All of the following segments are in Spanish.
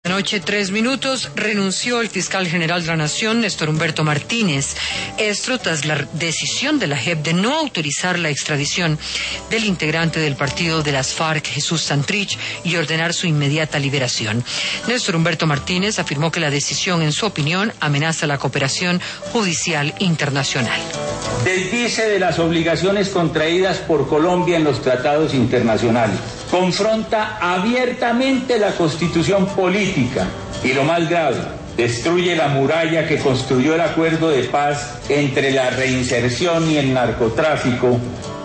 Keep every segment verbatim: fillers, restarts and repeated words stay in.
Noche, tres minutos, renunció el fiscal general de la Nación, Néstor Humberto Martínez. Esto tras la decisión de la J E P de no autorizar la extradición del integrante del partido de las FARC, Jesús Santrich, y ordenar su inmediata liberación. Néstor Humberto Martínez afirmó que la decisión, en su opinión, amenaza la cooperación judicial internacional. Desdice de las obligaciones contraídas por Colombia en los tratados internacionales. Confronta abiertamente la constitución política y, lo más grave, destruye la muralla que construyó el acuerdo de paz entre la reinserción y el narcotráfico.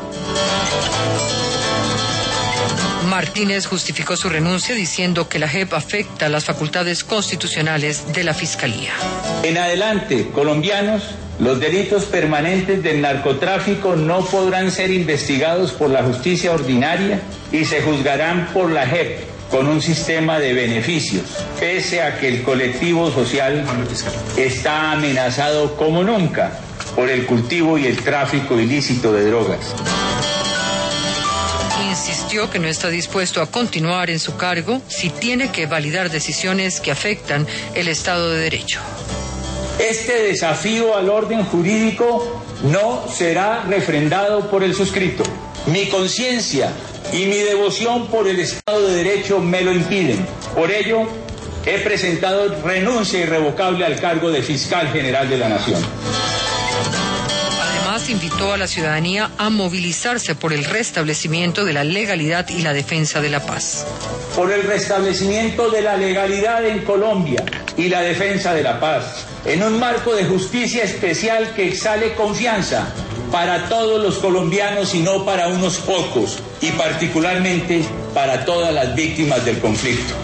Martínez justificó su renuncia diciendo que la J E P afecta las facultades constitucionales de la Fiscalía. En adelante, colombianos, los delitos permanentes del narcotráfico no podrán ser investigados por la justicia ordinaria y se juzgarán por la J E P con un sistema de beneficios, pese a que el colectivo social está amenazado como nunca por el cultivo y el tráfico ilícito de drogas. Insistió que no está dispuesto a continuar en su cargo si tiene que validar decisiones que afectan el Estado de Derecho. Este desafío al orden jurídico no será refrendado por el suscrito. Mi conciencia y mi devoción por el Estado de Derecho me lo impiden. Por ello, he presentado renuncia irrevocable al cargo de fiscal general de la Nación. Además, invitó a la ciudadanía a movilizarse por el restablecimiento de la legalidad y la defensa de la paz. Por el restablecimiento de la legalidad en Colombia y la defensa de la paz, en un marco de justicia especial que exhale confianza para todos los colombianos y no para unos pocos, y particularmente para todas las víctimas del conflicto.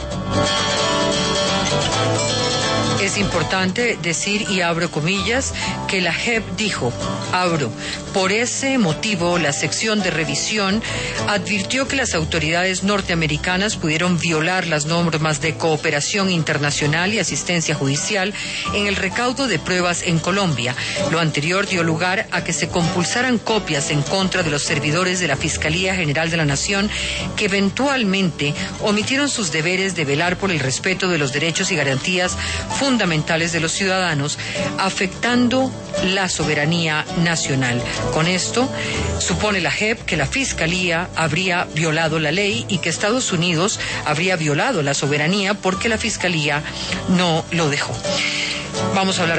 Es importante decir, y abro comillas, que la J E P dijo, abro, por ese motivo la sección de revisión advirtió que las autoridades norteamericanas pudieron violar las normas de cooperación internacional y asistencia judicial en el recaudo de pruebas en Colombia. Lo anterior dio lugar a que se compulsaran copias en contra de los servidores de la Fiscalía General de la Nación, que eventualmente omitieron sus deberes de velar por el respeto de los derechos y garantías fundamentales fundamentales de los ciudadanos, afectando la soberanía nacional. Con esto, supone la J E P que la Fiscalía habría violado la ley y que Estados Unidos habría violado la soberanía porque la Fiscalía no lo dejó. Vamos a hablar